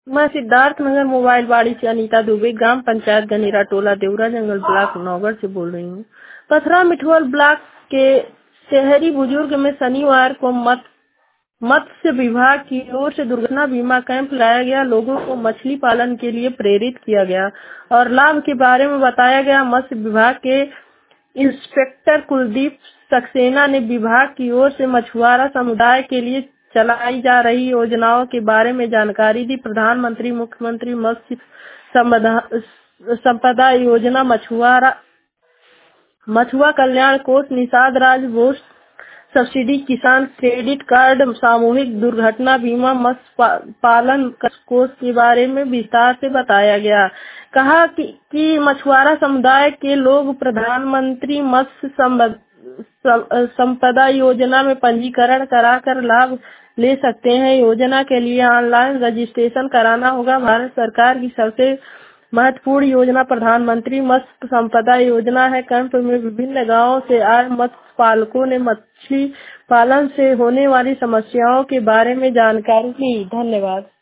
मैं सिद्धार्थ नगर मोबाइल बाड़ी से अनीता दुबे, ग्राम पंचायत गनेरा टोला देवरा जंगल ब्लॉक नौगढ़ से बोल रही हूँ। पथरा मिठवल ब्लॉक के शहरी बुजुर्ग में शनिवार को मत्स्य विभाग की ओर से दुर्घटना बीमा कैंप लाया गया। लोगों को मछली पालन के लिए प्रेरित किया गया और लाभ के बारे में बताया गया। मत्स्य विभाग के इंस्पेक्टर कुलदीप सक्सेना ने विभाग की ओर से मछुआरा समुदाय के लिए चलाई जा रही योजनाओं के बारे में जानकारी दी। प्रधानमंत्री मुख्यमंत्री मत्स्य संपदा योजना, मछुआ कल्याण कोष, Nishad Raj boat subsidy, Kisan credit card, सामूहिक दुर्घटना बीमा, मत्स्य पालन कोष के बारे में विस्तार से बताया गया। कहा कि मछुआरा समुदाय के लोग प्रधानमंत्री मत्स्य संपदा योजना में पंजीकरण कराकर लाभ ले सकते हैं। योजना के लिए ऑनलाइन रजिस्ट्रेशन कराना होगा। भारत सरकार की सबसे महत्वपूर्ण योजना प्रधानमंत्री मत्स्य संपदा योजना है। कैंप में विभिन्न गांवों से आए मत्स्य पालकों ने मछली पालन से होने वाली समस्याओं के बारे में जानकारी दी। धन्यवाद।